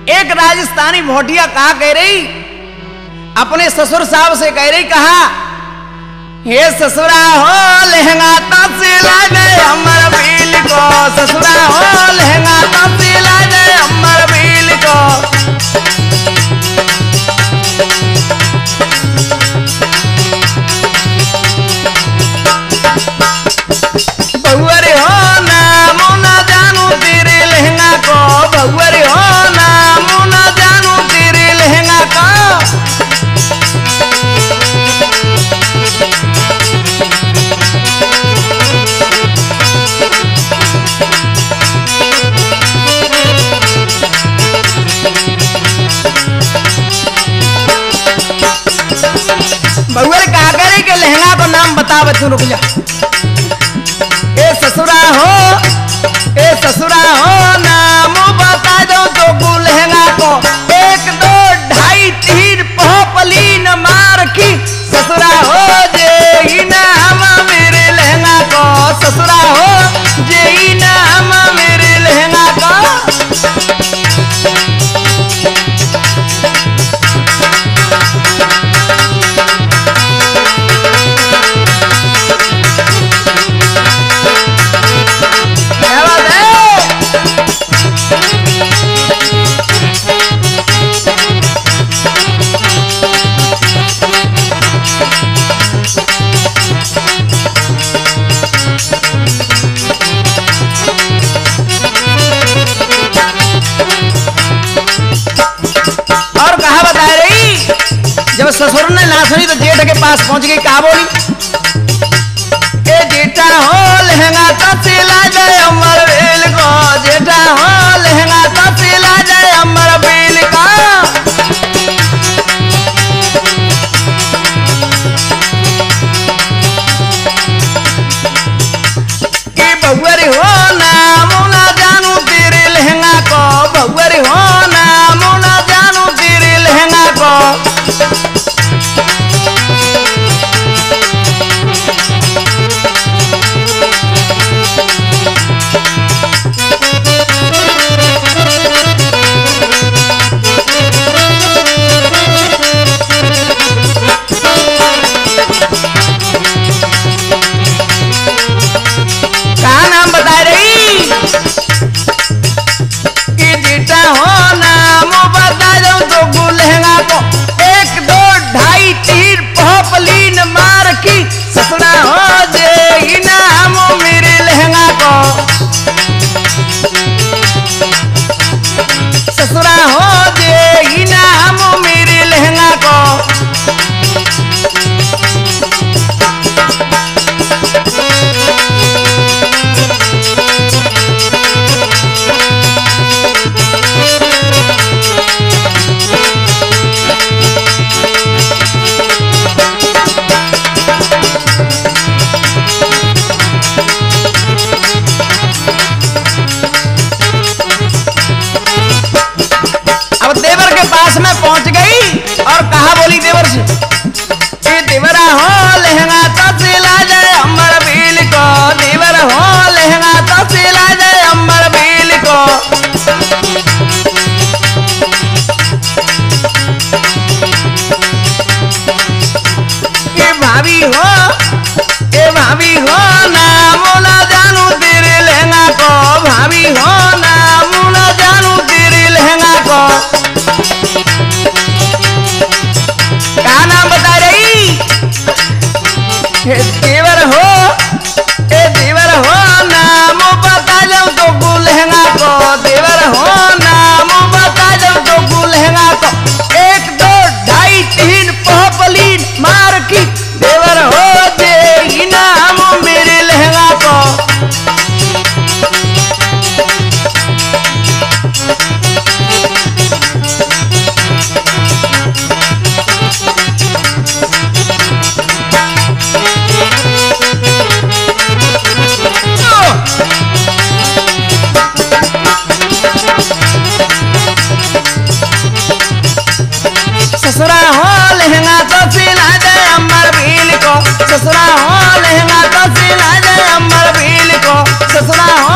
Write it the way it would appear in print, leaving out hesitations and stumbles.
एक राजस्थानी भोटिया कहा कह रही, अपने ससुर साहब से कह रही, कहा हे ससुरा हो लहंगा तो सिला दे अमर बील को, ससुरा हो लहंगा तो सिला दे अमर बील को। बहुअरे हो नाम ना जानू तेरे लहंगा को, बहुअरे हो नाम ना जानू तेरे लहंगा को। बहुअरे कहा करे कि लहंगा को नाम बता बच्चों, रुक जा। ए ससुरा हो नाम बता दो तो लहंगा को, 1 2 2.5 3 पहली न मार की। ससुरा हो जे नाम मेरे लहंगा को, ससुरा हो जे नाम मेरे लहंगा को। जब ससुर ने ना सुनी तो जेठ के पास पहुंच गई, कहा बोली, ए जेठा हो लहंगा तो सिला जाए अमर बेल को, जेठा हो लहंगा तो सिला जाए अमर बेल का। ए बहुअरे हो नाम ना जानू तेरे लहंगा को, बहुअरे हो नाम ना जानू तेरे लहंगा को। कहा नाम बता रही कि जेठा हो नाम बता दो तो लहंगा को, 1 2 2.5 3 पहली न मार की। ससुरा हो जे नाम मेरे लहंगा को, ससुरा हो जे नाम मेरे लहंगा को। पास में पहुंच गई और कहा बोली देवर से, ए देवरा हो लहंगा तो सिला जाए अमर बील को, देवरा हो लहंगा तो सिला जाए अमर बील को। ए भाभी हो नाम ना जानू तेरे लहंगा को, भाभी हो नाम ना जानू तेरे लहंगा को। क्या नाम बता रही, देवर हो ए देवर हो नाम बता जाऊं तो लहंगा को, देवर हो नाम बता जाऊं तो लहंगा को। 1 2 2.5 3 पहली मार की। देवर हो जे नाम मेरे लहंगा को। ससुरा हो लहंगा तो सिला जाए अमर बील को, ससुरा हो लहंगा तो सिला जाए अमर बील को, ससुरा